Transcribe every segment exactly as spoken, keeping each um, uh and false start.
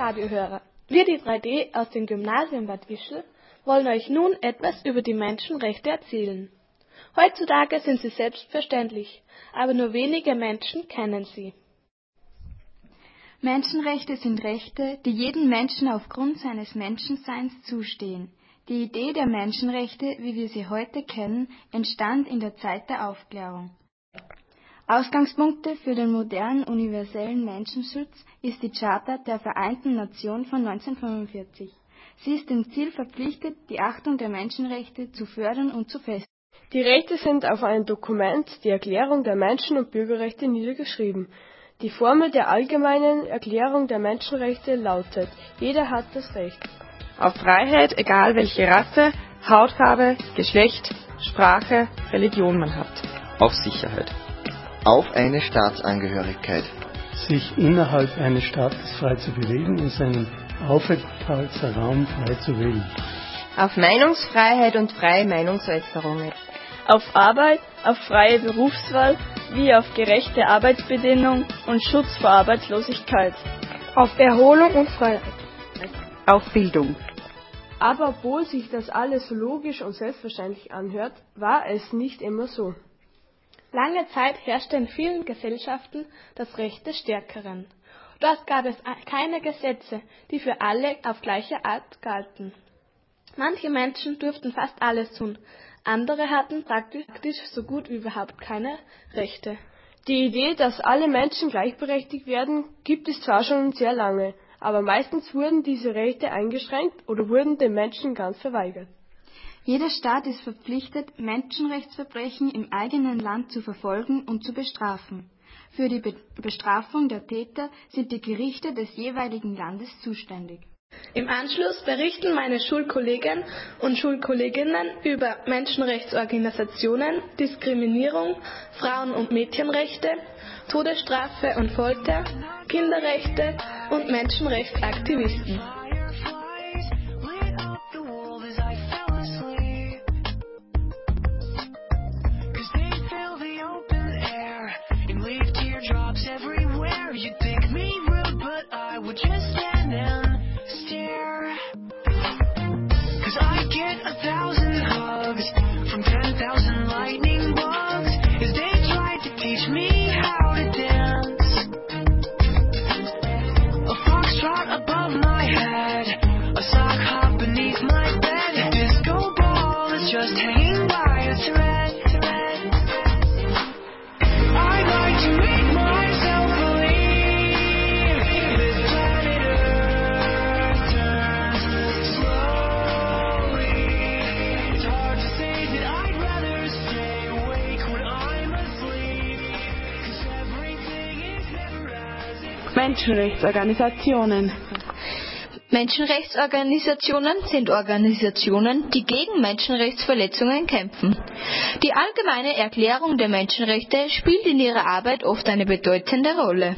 Radiohörer, wir die drei D aus dem Gymnasium Bad Ischl wollen euch nun etwas über die Menschenrechte erzählen. Heutzutage sind sie selbstverständlich, aber nur wenige Menschen kennen sie. Menschenrechte sind Rechte, die jedem Menschen aufgrund seines Menschenseins zustehen. Die Idee der Menschenrechte, wie wir sie heute kennen, entstand in der Zeit der Aufklärung. Ausgangspunkte für den modernen universellen Menschenschutz ist die Charta der Vereinten Nationen von neunzehnhundertfünfundvierzig. Sie ist dem Ziel verpflichtet, die Achtung der Menschenrechte zu fördern und zu festigen. Die Rechte sind auf einem Dokument, die Erklärung der Menschen- und Bürgerrechte, niedergeschrieben. Die Formel der Allgemeinen Erklärung der Menschenrechte lautet: Jeder hat das Recht auf Freiheit, egal welche Rasse, Hautfarbe, Geschlecht, Sprache, Religion man hat. Auf Sicherheit. Auf eine Staatsangehörigkeit. Sich innerhalb eines Staates frei zu bewegen und seinen Aufenthaltsraum frei zu wählen. Auf Meinungsfreiheit und freie Meinungsäußerungen. Auf Arbeit, auf freie Berufswahl, wie auf gerechte Arbeitsbedingungen und Schutz vor Arbeitslosigkeit. Auf Erholung und Freiheit. Auf Bildung. Aber obwohl sich das alles so logisch und selbstverständlich anhört, war es nicht immer so. Lange Zeit herrschte in vielen Gesellschaften das Recht des Stärkeren. Dort gab es keine Gesetze, die für alle auf gleiche Art galten. Manche Menschen durften fast alles tun, andere hatten praktisch so gut wie überhaupt keine Rechte. Die Idee, dass alle Menschen gleichberechtigt werden, gibt es zwar schon sehr lange, aber meistens wurden diese Rechte eingeschränkt oder wurden den Menschen ganz verweigert. Jeder Staat ist verpflichtet, Menschenrechtsverbrechen im eigenen Land zu verfolgen und zu bestrafen. Für die Be- Bestrafung der Täter sind die Gerichte des jeweiligen Landes zuständig. Im Anschluss berichten meine Schulkollegen und Schulkolleginnen über Menschenrechtsorganisationen, Diskriminierung, Frauen- und Mädchenrechte, Todesstrafe und Folter, Kinderrechte und Menschenrechtsaktivisten. Menschenrechtsorganisationen. Menschenrechtsorganisationen sind Organisationen, die gegen Menschenrechtsverletzungen kämpfen. Die allgemeine Erklärung der Menschenrechte spielt in ihrer Arbeit oft eine bedeutende Rolle.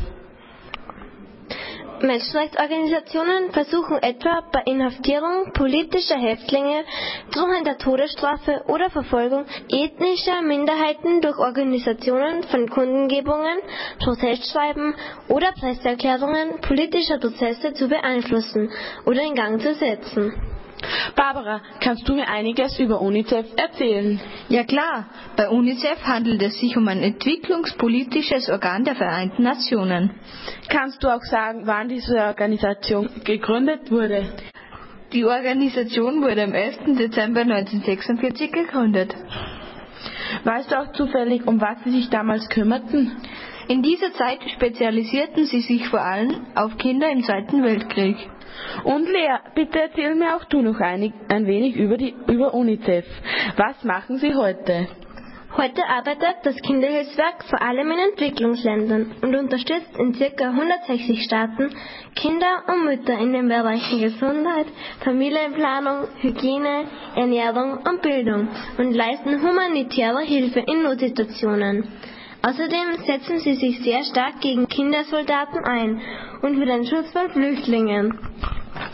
Menschenrechtsorganisationen versuchen etwa bei Inhaftierung politischer Häftlinge, Drohung der Todesstrafe oder Verfolgung ethnischer Minderheiten durch Organisationen von Kundgebungen, Protestschreiben oder Presseerklärungen politische Prozesse zu beeinflussen oder in Gang zu setzen. Barbara, kannst du mir einiges über UNICEF erzählen? Ja klar, bei UNICEF handelt es sich um ein entwicklungspolitisches Organ der Vereinten Nationen. Kannst du auch sagen, wann diese Organisation gegründet wurde? Die Organisation wurde am elften Dezember neunzehnhundertsechsundvierzig gegründet. Weißt du auch zufällig, um was sie sich damals kümmerten? In dieser Zeit spezialisierten sie sich vor allem auf Kinder im Zweiten Weltkrieg. Und Lea, bitte erzähl mir auch du noch ein, ein wenig über, die, über UNICEF. Was machen sie heute? Heute arbeitet das Kinderhilfswerk vor allem in Entwicklungsländern und unterstützt in ca. hundertsechzig Staaten Kinder und Mütter in den Bereichen Gesundheit, Familienplanung, Hygiene, Ernährung und Bildung und leisten humanitäre Hilfe in Notsituationen. Außerdem setzen sie sich sehr stark gegen Kindersoldaten ein und für den Schutz von Flüchtlingen.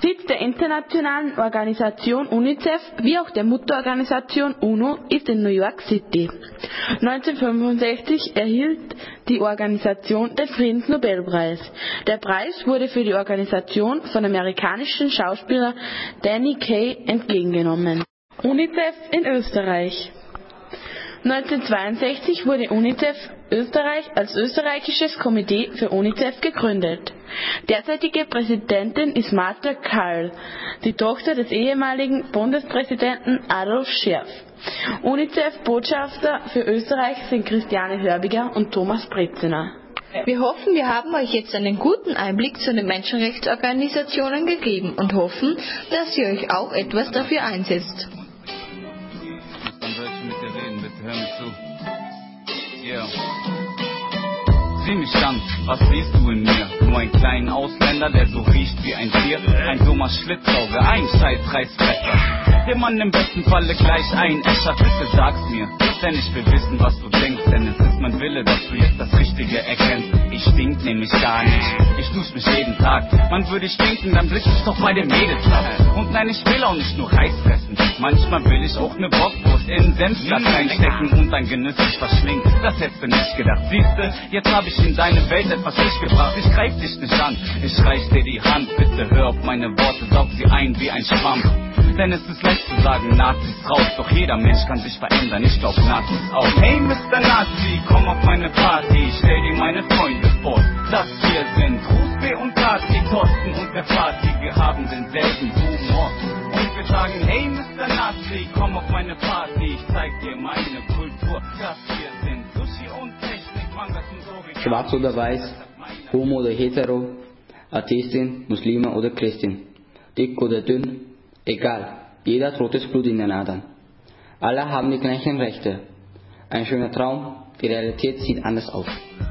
Sitz der internationalen Organisation UNICEF wie auch der Mutterorganisation UNO ist in New York City. neunzehnhundertfünfundsechzig erhielt die Organisation den Friedensnobelpreis. Der Preis wurde für die Organisation von amerikanischen Schauspieler Danny Kaye entgegengenommen. UNICEF in Österreich. neunzehnhundertzweiundsechzig wurde UNICEF Österreich als österreichisches Komitee für UNICEF gegründet. Derzeitige Präsidentin ist Martha Karl, die Tochter des ehemaligen Bundespräsidenten Adolf Scherf. UNICEF-Botschafter für Österreich sind Christiane Hörbiger und Thomas Breziner. Wir hoffen, wir haben euch jetzt einen guten Einblick zu den Menschenrechtsorganisationen gegeben und hoffen, dass ihr euch auch etwas dafür einsetzt. Hör mir zu. Yeah. Sieh mich an, was siehst du in mir? Nur einen kleinen Ausländer, der so riecht wie ein Tier. Ein dummer Schlitzauge, ein scheiß Reißfresser. Der Mann im besten Falle gleich ein Escher. Bitte sag's mir, denn ich will wissen, was du denkst. Denn es ist mein Wille, dass du jetzt das Richtige erkennst. Ich stink nämlich gar nicht, ich dusch mich jeden Tag. Man würde stinken, dann blick ich doch bei den Mädels ab. Und nein, ich will auch nicht nur Reis fressen. Manchmal will ich auch ne Bockwurst in den Senfblatt reinstecken und dann genüsslich verschlingen. Das hättest du nicht gedacht, siehste, jetzt hab ich in deine Welt etwas Licht gebracht. Ich greif dich nicht an, ich reich dir die Hand. Bitte hör auf meine Worte, saug sie ein wie ein Schwamm. Denn es ist leicht zu sagen, Nazis raus, doch jeder Mensch kann sich verändern, ich glaub Nazis auch. Hey Mister Nazi, komm auf meine Party, stell dir meine Freunde vor. Das hier sind Ruth B. und Tati, Thorsten und der Party, wir haben denselben Humor. Und wir sagen, hey Mister Nazi, komm auf meine Party, ich zeig dir meine Kultur. Das hier sind Sushi und Technik, Mangas und so. Schwarz oder weiß, Homo oder Hetero, Atheistin, Muslime oder Christin, dick oder dünn, egal, jeder hat rotes Blut in den Adern. Alle haben die gleichen Rechte. Ein schöner Traum, die Realität sieht anders aus.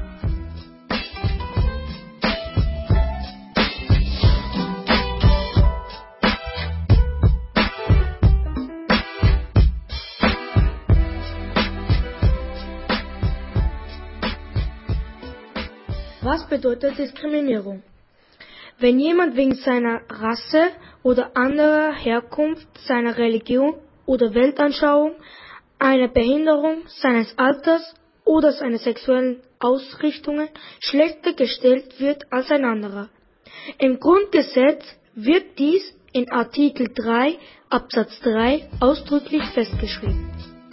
Was bedeutet Diskriminierung? Wenn jemand wegen seiner Rasse oder anderer Herkunft, seiner Religion oder Weltanschauung, einer Behinderung, seines Alters oder seiner sexuellen Ausrichtungen schlechter gestellt wird als ein anderer. Im Grundgesetz wird dies in Artikel drei Absatz drei ausdrücklich festgeschrieben.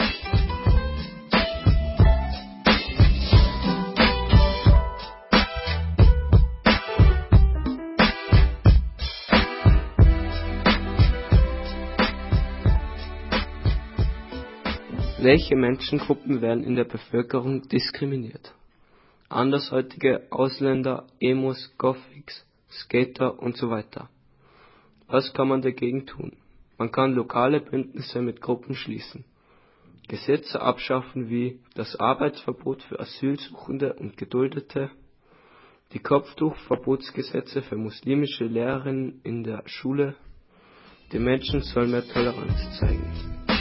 Welche Menschengruppen werden in der Bevölkerung diskriminiert? Andershäutige, Ausländer, Emos, Gothics, Skater und so weiter. Was kann man dagegen tun? Man kann lokale Bündnisse mit Gruppen schließen, Gesetze abschaffen wie das Arbeitsverbot für Asylsuchende und Geduldete, die Kopftuchverbotsgesetze für muslimische Lehrerinnen in der Schule. Die Menschen sollen mehr Toleranz zeigen.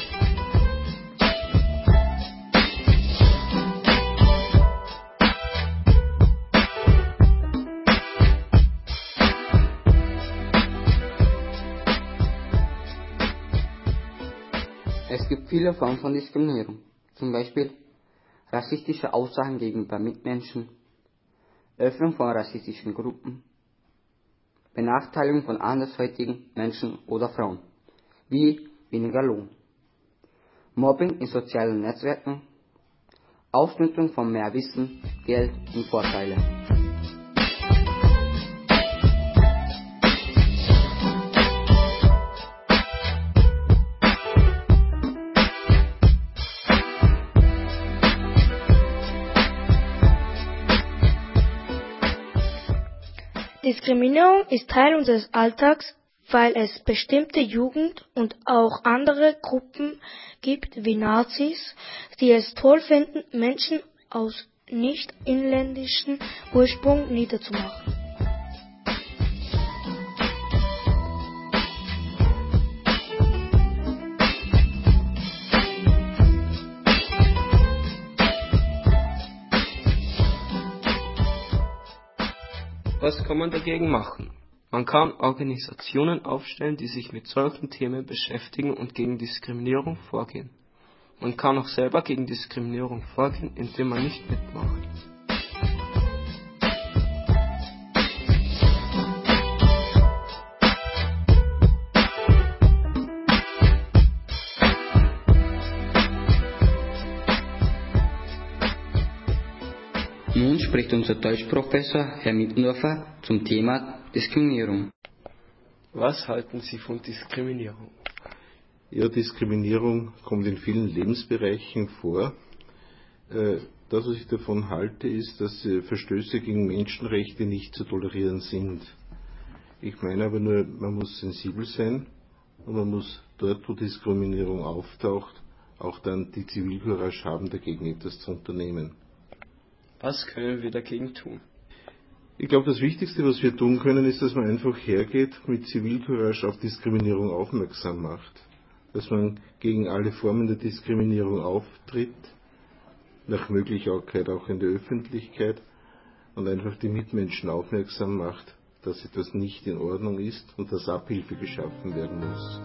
Es gibt viele Formen von Diskriminierung, zum Beispiel rassistische Aussagen gegenüber Mitmenschen, Öffnung von rassistischen Gruppen, Benachteiligung von andershäutigen Menschen oder Frauen, wie weniger Lohn, Mobbing in sozialen Netzwerken, Ausnutzung von mehr Wissen, Geld und Vorteile. Diskriminierung ist Teil unseres Alltags, weil es bestimmte Jugend und auch andere Gruppen gibt, wie Nazis, die es toll finden, Menschen aus nicht inländischen Ursprung niederzumachen. Was kann man dagegen machen? Man kann Organisationen aufstellen, die sich mit solchen Themen beschäftigen und gegen Diskriminierung vorgehen. Man kann auch selber gegen Diskriminierung vorgehen, indem man nicht mitmacht. Nun spricht unser Deutschprofessor Herr Mittendorfer zum Thema Diskriminierung. Was halten Sie von Diskriminierung? Ja, Diskriminierung kommt in vielen Lebensbereichen vor. Das, was ich davon halte, ist, dass Verstöße gegen Menschenrechte nicht zu tolerieren sind. Ich meine aber nur, man muss sensibel sein und man muss dort, wo Diskriminierung auftaucht, auch dann die Zivilcourage haben, dagegen etwas zu unternehmen. Was können wir dagegen tun? Ich glaube, das Wichtigste, was wir tun können, ist, dass man einfach hergeht, mit Zivilcourage auf Diskriminierung aufmerksam macht. Dass man gegen alle Formen der Diskriminierung auftritt, nach Möglichkeit auch in der Öffentlichkeit, und einfach die Mitmenschen aufmerksam macht, dass etwas nicht in Ordnung ist und dass Abhilfe geschaffen werden muss.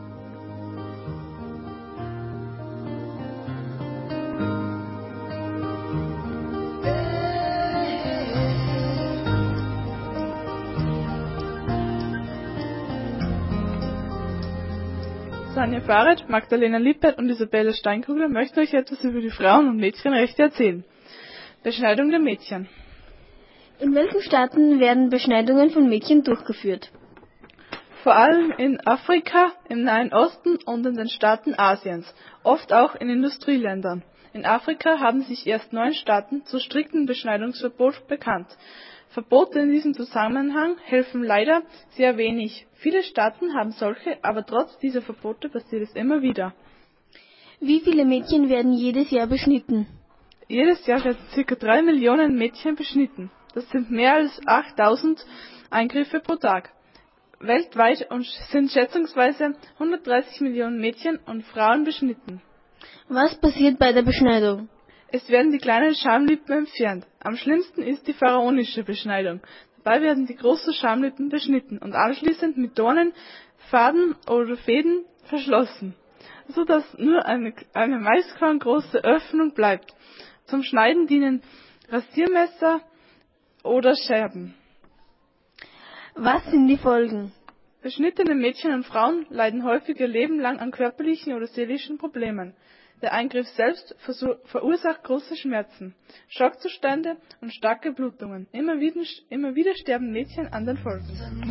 Sanja Faret, Magdalena Lippert und Isabelle Steinkugler möchten euch etwas über die Frauen- und Mädchenrechte erzählen. Beschneidung der Mädchen. In welchen Staaten werden Beschneidungen von Mädchen durchgeführt? Vor allem in Afrika, im Nahen Osten und in den Staaten Asiens, oft auch in Industrieländern. In Afrika haben sich erst neun Staaten zu striktem Beschneidungsverbot bekannt. Verbote in diesem Zusammenhang helfen leider sehr wenig. Viele Staaten haben solche, aber trotz dieser Verbote passiert es immer wieder. Wie viele Mädchen werden jedes Jahr beschnitten? Jedes Jahr werden ca. drei Millionen Mädchen beschnitten. Das sind mehr als achttausend Eingriffe pro Tag. Weltweit sind schätzungsweise hundertdreißig Millionen Mädchen und Frauen beschnitten. Was passiert bei der Beschneidung? Es werden die kleinen Schamlippen entfernt. Am schlimmsten ist die pharaonische Beschneidung. Dabei werden die großen Schamlippen beschnitten und anschließend mit Dornen, Faden oder Fäden verschlossen, so dass nur eine, eine maiskorngroße Öffnung bleibt. Zum Schneiden dienen Rasiermesser oder Scherben. Was sind die Folgen? Beschnittene Mädchen und Frauen leiden häufig ihr Leben lang an körperlichen oder seelischen Problemen. Der Eingriff selbst verursacht große Schmerzen, Schockzustände und starke Blutungen. Immer wieder, immer wieder sterben Mädchen an den Folgen.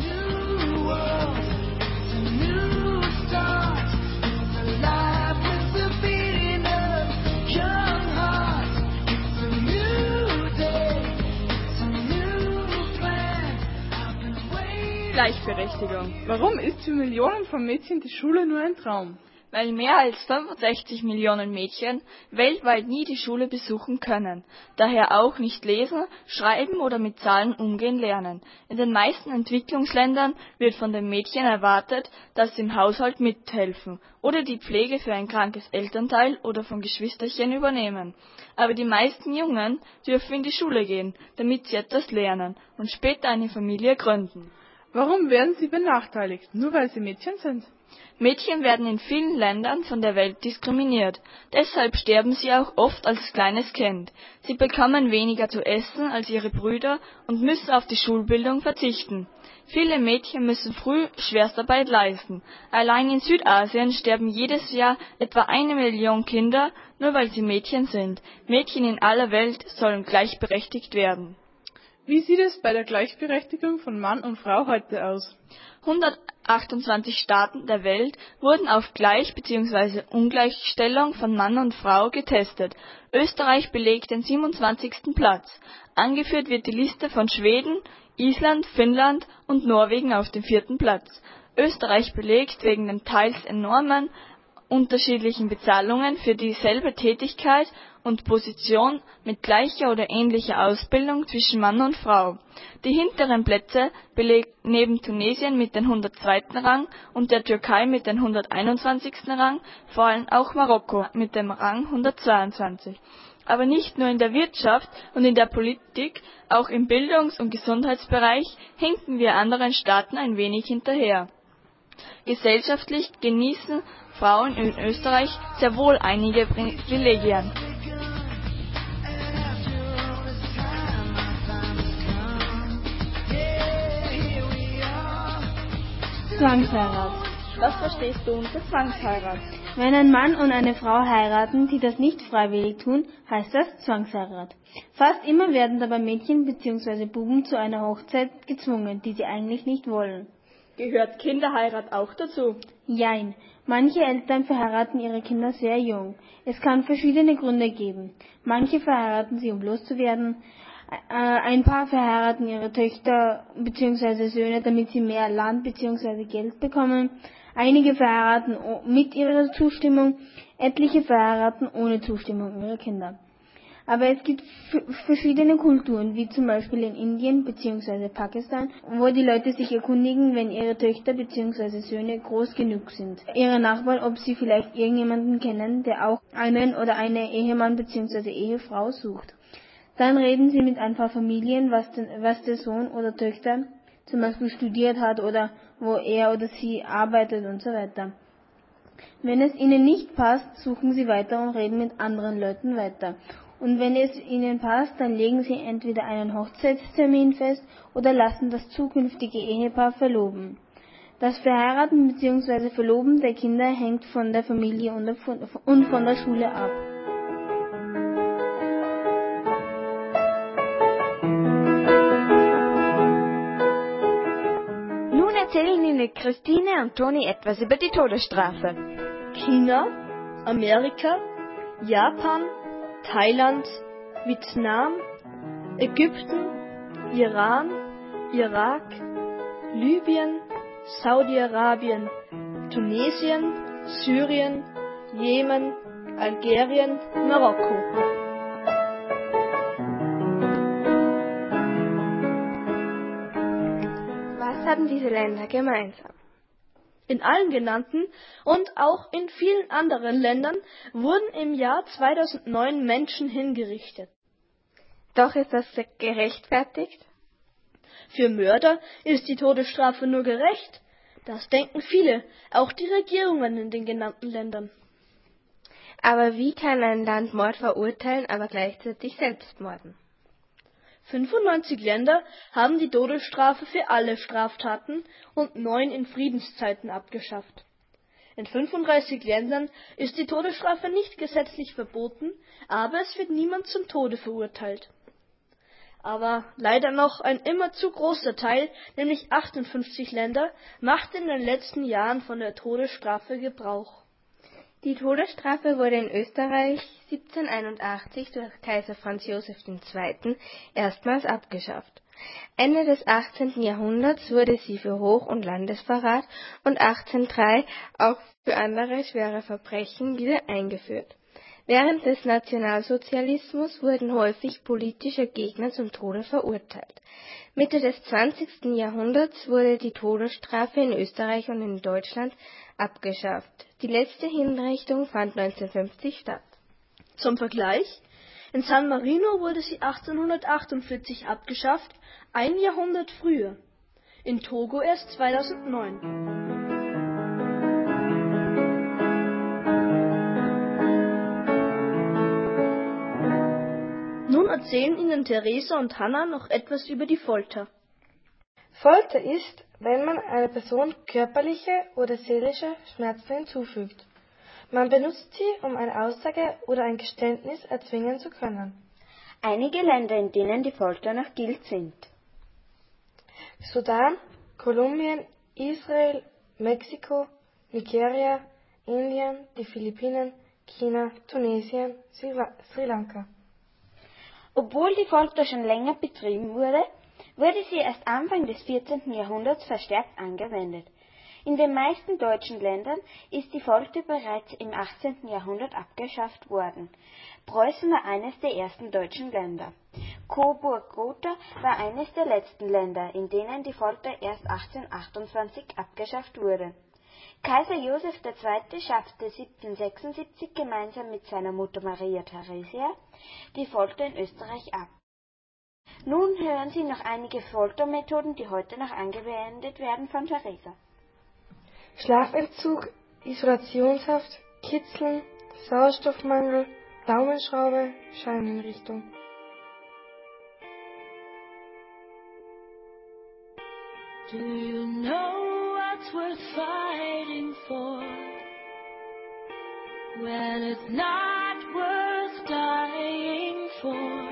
Gleichberechtigung. Warum ist für Millionen von Mädchen die Schule nur ein Traum? Weil mehr als fünfundsechzig Millionen Mädchen weltweit nie die Schule besuchen können, daher auch nicht lesen, schreiben oder mit Zahlen umgehen lernen. In den meisten Entwicklungsländern wird von den Mädchen erwartet, dass sie im Haushalt mithelfen oder die Pflege für ein krankes Elternteil oder von Geschwisterchen übernehmen. Aber die meisten Jungen dürfen in die Schule gehen, damit sie etwas lernen und später eine Familie gründen. Warum werden sie benachteiligt? Nur weil sie Mädchen sind? Mädchen werden in vielen Ländern von der Welt diskriminiert. Deshalb sterben sie auch oft als kleines Kind. Sie bekommen weniger zu essen als ihre Brüder und müssen auf die Schulbildung verzichten. Viele Mädchen müssen früh Schwerstarbeit leisten. Allein in Südasien sterben jedes Jahr etwa eine Million Kinder, nur weil sie Mädchen sind. Mädchen in aller Welt sollen gleichberechtigt werden. Wie sieht es bei der Gleichberechtigung von Mann und Frau heute aus? hundertachtundzwanzig Staaten der Welt wurden auf Gleich- bzw. Ungleichstellung von Mann und Frau getestet. Österreich belegt den siebenundzwanzigsten Platz. Angeführt wird die Liste von Schweden, Island, Finnland und Norwegen auf dem vierten Platz. Österreich belegt wegen den teils enormen unterschiedlichen Bezahlungen für dieselbe Tätigkeit und Position mit gleicher oder ähnlicher Ausbildung zwischen Mann und Frau. Die hinteren Plätze belegt neben Tunesien mit dem hundertzweiten Rang und der Türkei mit dem hunderteinundzwanzigsten Rang vor allem auch Marokko mit dem Rang hundertzweiundzwanzig. Aber nicht nur in der Wirtschaft und in der Politik, auch im Bildungs- und Gesundheitsbereich hinken wir anderen Staaten ein wenig hinterher. Gesellschaftlich genießen Frauen in Österreich sehr wohl einige Privilegien. Zwangsheirat. Was verstehst du unter Zwangsheirat? Wenn ein Mann und eine Frau heiraten, die das nicht freiwillig tun, heißt das Zwangsheirat. Fast immer werden dabei Mädchen bzw. Buben zu einer Hochzeit gezwungen, die sie eigentlich nicht wollen. Gehört Kinderheirat auch dazu? Jein. Manche Eltern verheiraten ihre Kinder sehr jung. Es kann verschiedene Gründe geben. Manche verheiraten sie, um loszuwerden. Ein Paar verheiraten ihre Töchter bzw. Söhne, damit sie mehr Land bzw. Geld bekommen. Einige verheiraten mit ihrer Zustimmung, etliche verheiraten ohne Zustimmung ihrer Kinder. Aber es gibt verschiedene Kulturen, wie zum Beispiel in Indien bzw. Pakistan, wo die Leute sich erkundigen, wenn ihre Töchter bzw. Söhne groß genug sind, ihre Nachbarn, ob sie vielleicht irgendjemanden kennen, der auch einen oder eine Ehemann bzw. Ehefrau sucht. Dann reden sie mit ein paar Familien, was, den, was der Sohn oder Töchter zum Beispiel studiert hat oder wo er oder sie arbeitet und so weiter. Wenn es ihnen nicht passt, suchen sie weiter und reden mit anderen Leuten weiter. Und wenn es ihnen passt, dann legen sie entweder einen Hochzeitstermin fest oder lassen das zukünftige Ehepaar verloben. Das Verheiraten bzw. Verloben der Kinder hängt von der Familie und von der Schule ab. Nun erzählen Ihnen Christine und Toni etwas über die Todesstrafe. China, Amerika, Japan, Thailand, Vietnam, Ägypten, Iran, Irak, Libyen, Saudi-Arabien, Tunesien, Syrien, Jemen, Algerien, Marokko. Was haben diese Länder gemeinsam? In allen genannten und auch in vielen anderen Ländern wurden im Jahr zweitausendneun Menschen hingerichtet. Doch ist das gerechtfertigt? Für Mörder ist die Todesstrafe nur gerecht. Das denken viele, auch die Regierungen in den genannten Ländern. Aber wie kann ein Land Mord verurteilen, aber gleichzeitig selbst morden? fünfundneunzig Länder haben die Todesstrafe für alle Straftaten und neun in Friedenszeiten abgeschafft. In fünfunddreißig Ländern ist die Todesstrafe nicht gesetzlich verboten, aber es wird niemand zum Tode verurteilt. Aber leider noch ein immer zu großer Teil, nämlich achtundfünfzig Länder, macht in den letzten Jahren von der Todesstrafe Gebrauch. Die Todesstrafe wurde in Österreich siebzehnhunderteinundachtzig durch Kaiser Franz Josef der Zweite. erstmals abgeschafft. Ende des achtzehnten. Jahrhunderts wurde sie für Hoch- und Landesverrat und achtzehnhundertdrei auch für andere schwere Verbrechen wieder eingeführt. Während des Nationalsozialismus wurden häufig politische Gegner zum Tode verurteilt. Mitte des zwanzigsten. Jahrhunderts wurde die Todesstrafe in Österreich und in Deutschland abgeschafft. Die letzte Hinrichtung fand neunzehnhundertfünfzig statt. Zum Vergleich: In San Marino wurde sie achtzehnhundertachtundvierzig abgeschafft, ein Jahrhundert früher. In Togo erst zweitausendneun. Nun erzählen Ihnen Theresa und Hanna noch etwas über die Folter. Folter ist, wenn man einer Person körperliche oder seelische Schmerzen hinzufügt. Man benutzt sie, um eine Aussage oder ein Geständnis erzwingen zu können. Einige Länder, in denen die Folter noch gilt, sind Sudan, Kolumbien, Israel, Mexiko, Nigeria, Indien, die Philippinen, China, Tunesien, Sri Lanka. Obwohl die Folter schon länger betrieben wurde, wurde sie erst Anfang des vierzehnten. Jahrhunderts verstärkt angewendet. In den meisten deutschen Ländern ist die Folter bereits im achtzehnten. Jahrhundert abgeschafft worden. Preußen war eines der ersten deutschen Länder. Coburg-Gotha war eines der letzten Länder, in denen die Folter erst achtzehnhundertachtundzwanzig abgeschafft wurde. Kaiser Joseph der Zweite schaffte siebzehnhundertsechsundsiebzig gemeinsam mit seiner Mutter Maria Theresia die Folter in Österreich ab. Nun hören Sie noch einige Foltermethoden, die heute noch angewendet werden, von Theresa. Schlafentzug, Isolationshaft, Kitzeln, Sauerstoffmangel, Daumenschraube, Scheineinrichtung. Do you know what's worth fighting for when it's not worth dying for?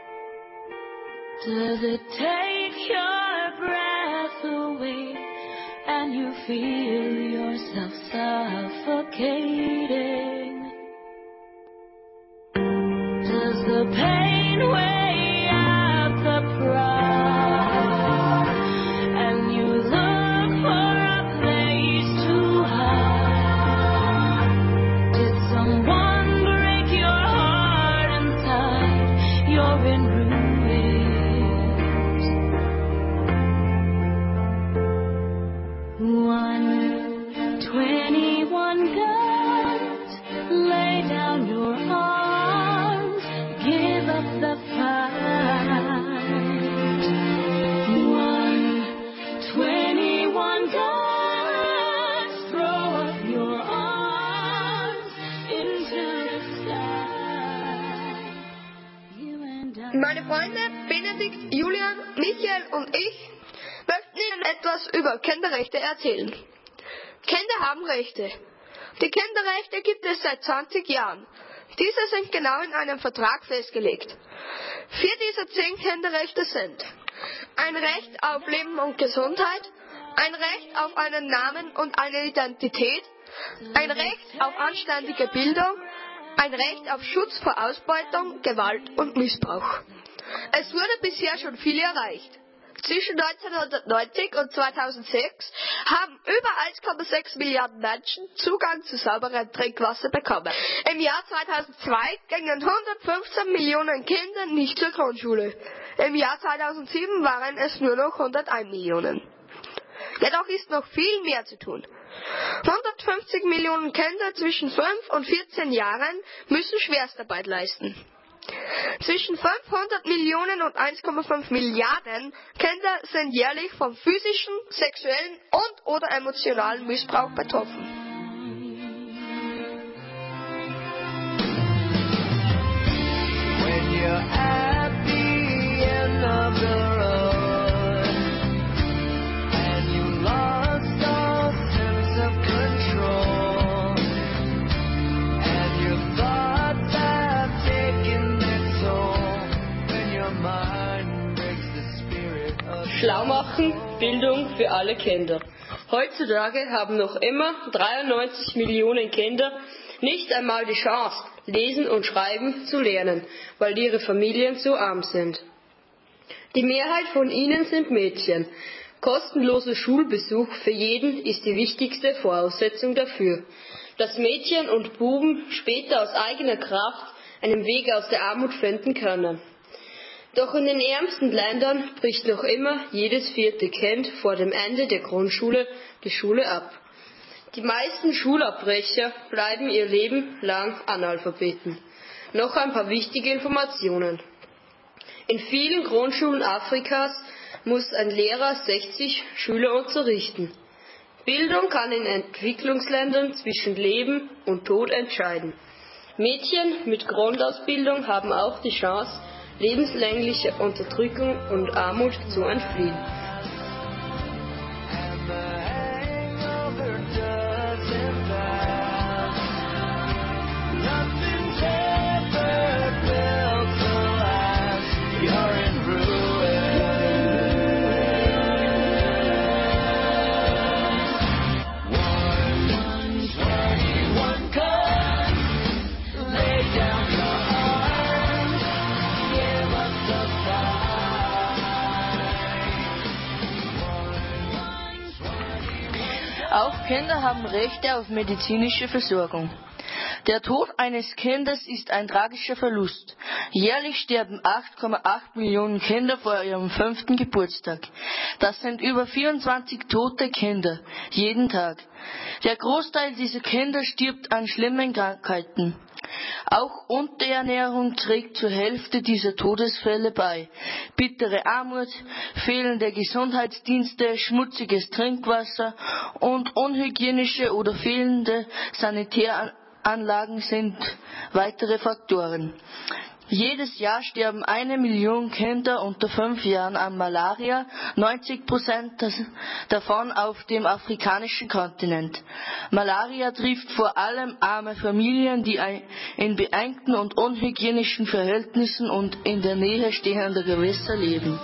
Does it take your breath away and you feel yourself suffocating? Does the pain weigh out the pride and you look for a place to hide? Did someone break your heart inside? You're in ruins. One twenty-one guns, lay down your arms, give up the fight. One twenty-one guns, throw up your arms into the sky. You and I. Meine Freunde Benedikt, Julian, Michael und ich möchten Ihnen etwas über Kinderrechte erzählen. Kinder haben Rechte. Die Kinderrechte gibt es seit zwanzig Jahren. Diese sind genau in einem Vertrag festgelegt. Vier dieser zehn Kinderrechte sind: ein Recht auf Leben und Gesundheit, ein Recht auf einen Namen und eine Identität, ein Recht auf anständige Bildung, ein Recht auf Schutz vor Ausbeutung, Gewalt und Missbrauch. Es wurde bisher schon viel erreicht. Zwischen neunzehnhundertneunzig und zweitausendsechs haben über eins Komma sechs Milliarden Menschen Zugang zu sauberem Trinkwasser bekommen. Im Jahr zweitausendzwei gingen hundertfünfzehn Millionen Kinder nicht zur Grundschule. Im Jahr zweitausendsieben waren es nur noch hunderteins Millionen. Jedoch ist noch viel mehr zu tun. hundertfünfzig Millionen Kinder zwischen fünf und vierzehn Jahren müssen Schwerstarbeit leisten. Zwischen fünfhundert Millionen und eins Komma fünf Milliarden Kinder sind jährlich vom physischen, sexuellen und oder emotionalen Missbrauch betroffen. When you're at the end of the road and you lost all sense of control and your thoughts have taken Schlau machen, Bildung für alle Kinder. Heutzutage haben noch immer dreiundneunzig Millionen Kinder nicht einmal die Chance, lesen und schreiben zu lernen, weil ihre Familien zu arm sind. Die Mehrheit von ihnen sind Mädchen. Kostenloser Schulbesuch für jeden ist die wichtigste Voraussetzung dafür, dass Mädchen und Buben später aus eigener Kraft einen Weg aus der Armut finden können. Doch in den ärmsten Ländern bricht noch immer jedes vierte Kind vor dem Ende der Grundschule die Schule ab. Die meisten Schulabbrecher bleiben ihr Leben lang Analphabeten. Noch ein paar wichtige Informationen. In vielen Grundschulen Afrikas muss ein Lehrer sechzig Schüler unterrichten. Bildung kann in Entwicklungsländern zwischen Leben und Tod entscheiden. Mädchen mit Grundausbildung haben auch die Chance, lebenslängliche Unterdrückung und Armut zu entfliehen. Auch Kinder haben Rechte auf medizinische Versorgung. Der Tod eines Kindes ist ein tragischer Verlust. Jährlich sterben acht Komma acht Millionen Kinder vor ihrem fünften Geburtstag. Das sind über vierundzwanzig tote Kinder, jeden Tag. Der Großteil dieser Kinder stirbt an schlimmen Krankheiten. Auch Unterernährung trägt zur Hälfte dieser Todesfälle bei. Bittere Armut, fehlende Gesundheitsdienste, schmutziges Trinkwasser und unhygienische oder fehlende Sanitäranlagen sind weitere Faktoren. Jedes Jahr sterben eine Million Kinder unter fünf Jahren an Malaria, neunzig Prozent davon auf dem afrikanischen Kontinent. Malaria trifft vor allem arme Familien, die in beengten und unhygienischen Verhältnissen und in der Nähe stehender Gewässer leben.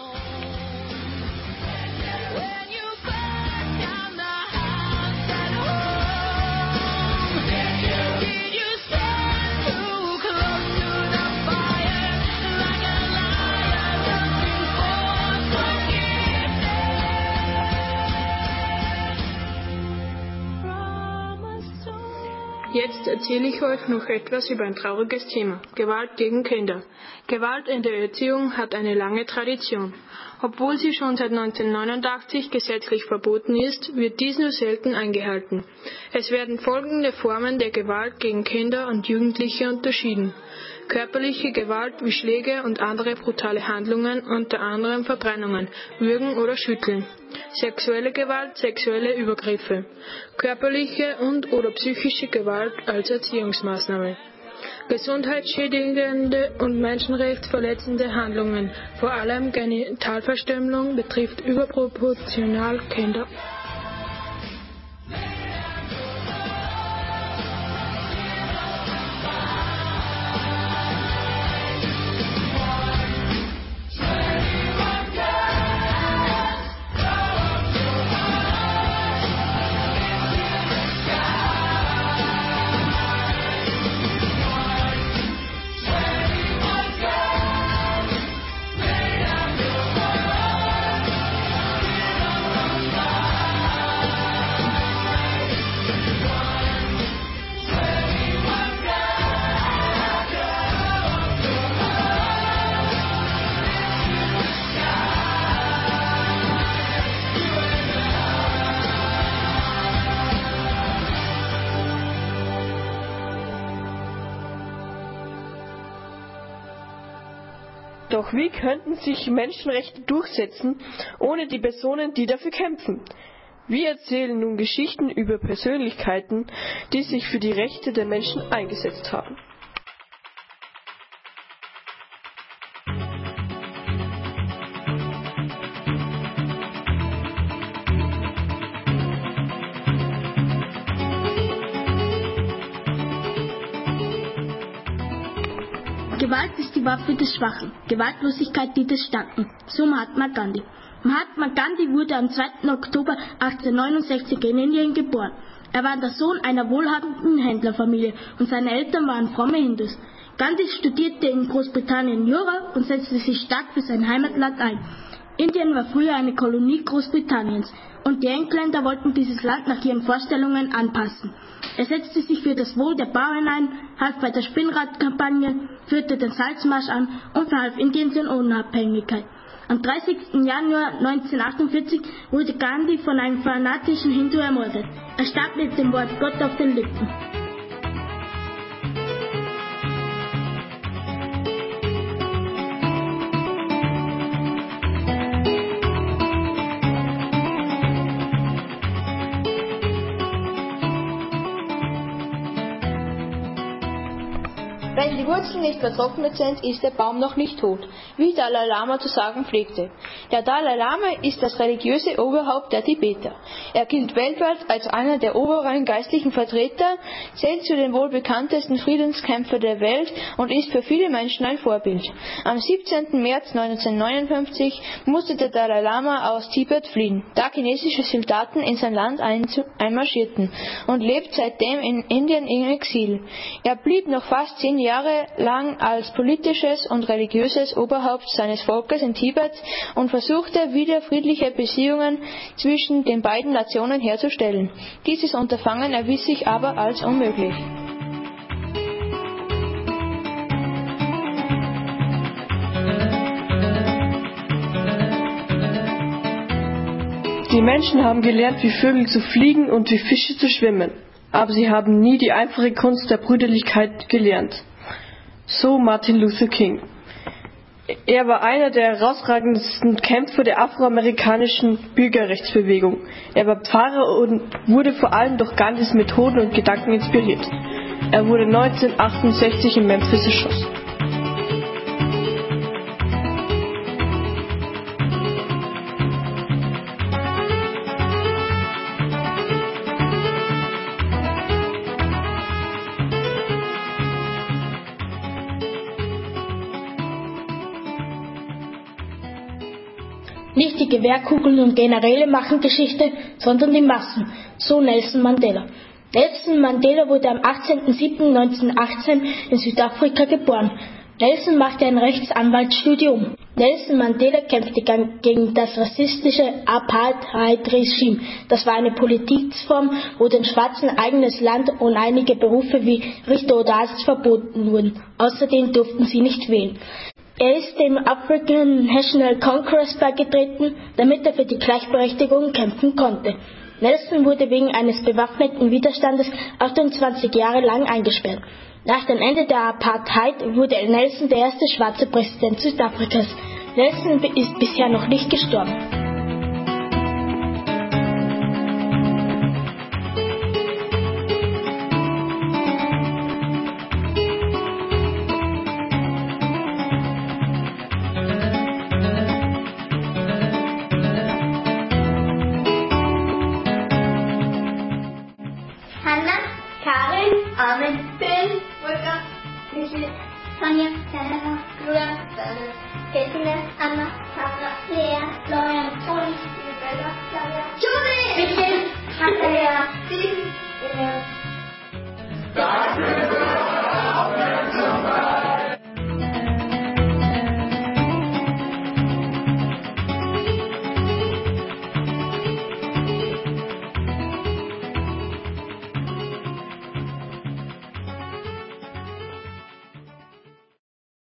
Jetzt erzähle ich euch noch etwas über ein trauriges Thema: Gewalt gegen Kinder. Gewalt in der Erziehung hat eine lange Tradition. Obwohl sie schon seit neunzehnhundertneunundachtzig gesetzlich verboten ist, wird dies nur selten eingehalten. Es werden folgende Formen der Gewalt gegen Kinder und Jugendliche unterschieden: Körperliche Gewalt wie Schläge und andere brutale Handlungen, unter anderem Verbrennungen, Würgen oder Schütteln. Sexuelle Gewalt, sexuelle Übergriffe. Körperliche und oder psychische Gewalt als Erziehungsmaßnahme. Gesundheitsschädigende und menschenrechtsverletzende Handlungen, vor allem Genitalverstümmelung, betrifft überproportional Kinder. Doch wie könnten sich Menschenrechte durchsetzen, ohne die Personen, die dafür kämpfen? Wir erzählen nun Geschichten über Persönlichkeiten, die sich für die Rechte der Menschen eingesetzt haben. Gewalt ist die Waffe des Schwachen, Gewaltlosigkeit die des Starken. So Mahatma Gandhi. Mahatma Gandhi wurde am zweiten Oktober achtzehnhundertneunundsechzig in Indien geboren. Er war der Sohn einer wohlhabenden Händlerfamilie und seine Eltern waren fromme Hindus. Gandhi studierte in Großbritannien Jura und setzte sich stark für sein Heimatland ein. Indien war früher eine Kolonie Großbritanniens und die Engländer wollten dieses Land nach ihren Vorstellungen anpassen. Er setzte sich für das Wohl der Bauern ein, half bei der Spinnradkampagne, führte den Salzmarsch an und verhalf Indien zur Unabhängigkeit. Am dreißigsten Januar neunzehnhundertachtundvierzig wurde Gandhi von einem fanatischen Hindu ermordet. Er starb mit dem Wort Gott auf den Lippen. Wenn die Wurzeln nicht vertrocknet sind, ist der Baum noch nicht tot, wie Dalai Lama zu sagen pflegte. Der Dalai Lama ist das religiöse Oberhaupt der Tibeter. Er gilt weltweit als einer der oberen geistlichen Vertreter, zählt zu den wohl bekanntesten Friedenskämpfern der Welt und ist für viele Menschen ein Vorbild. Am siebzehnten März neunzehnhundertneunundfünfzig musste der Dalai Lama aus Tibet fliehen, da chinesische Soldaten in sein Land einmarschierten, und lebt seitdem in Indien im Exil. Er blieb noch fast zehn Jahre lang als politisches und religiöses Oberhaupt seines Volkes in Tibet und versuchte, wieder friedliche Beziehungen zwischen den beiden Nationen herzustellen. Dieses Unterfangen erwies sich aber als unmöglich. Die Menschen haben gelernt, wie Vögel zu fliegen und wie Fische zu schwimmen, aber sie haben nie die einfache Kunst der Brüderlichkeit gelernt. So Martin Luther King. Er war einer der herausragendsten Kämpfer der afroamerikanischen Bürgerrechtsbewegung. Er war Pfarrer und wurde vor allem durch Gandhis Methoden und Gedanken inspiriert. Er wurde neunzehnhundertachtundsechzig in Memphis erschossen. Nicht die Gewehrkugeln und Generäle machen Geschichte, sondern die Massen, so Nelson Mandela. Nelson Mandela wurde am achtzehnten siebten neunzehnhundertachtzehn in Südafrika geboren. Nelson machte ein Rechtsanwaltsstudium. Nelson Mandela kämpfte gegen das rassistische Apartheid-Regime. Das war eine Politikform, wo den Schwarzen eigenes Land und einige Berufe wie Richter oder Arzt verboten wurden. Außerdem durften sie nicht wählen. Er ist dem African National Congress beigetreten, damit er für die Gleichberechtigung kämpfen konnte. Nelson wurde wegen eines bewaffneten Widerstandes achtundzwanzig Jahre lang eingesperrt. Nach dem Ende der Apartheid wurde Nelson der erste schwarze Präsident Südafrikas. Nelson ist bisher noch nicht gestorben. Amen, Ben, Volker, Michel, Sonja, Sarah, Julia, Daniel, Bettina, Anna, Sandra, Lea, Florian, Toni, Isabella, Claudia, Judy, Michel, Andrea, Steve, William.